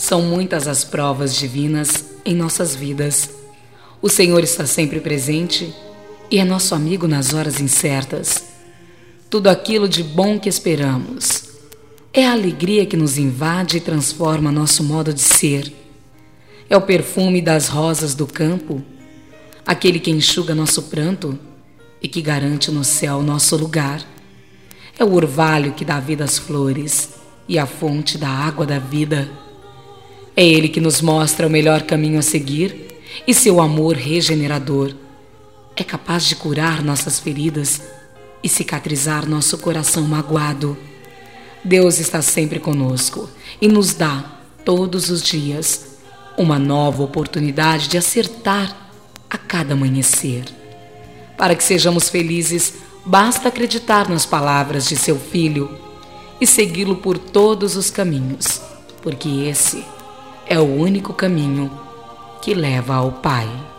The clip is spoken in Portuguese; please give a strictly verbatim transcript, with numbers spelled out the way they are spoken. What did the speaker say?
São muitas as provas divinas em nossas vidas. O Senhor está sempre presente e é nosso amigo nas horas incertas. Tudo aquilo de bom que esperamos é a alegria que nos invade e transforma nosso modo de ser. É o perfume das rosas do campo, aquele que enxuga nosso pranto e que garante no céu nosso lugar. É o orvalho que dá vida às flores e a fonte da água da vida. É Ele que nos mostra o melhor caminho a seguir e seu amor regenerador é capaz de curar nossas feridas e cicatrizar nosso coração magoado. Deus está sempre conosco e nos dá, todos os dias, uma nova oportunidade de acertar a cada amanhecer. Para que sejamos felizes, basta acreditar nas palavras de seu Filho e segui-lo por todos os caminhos, porque esse é o único caminho que leva ao Pai.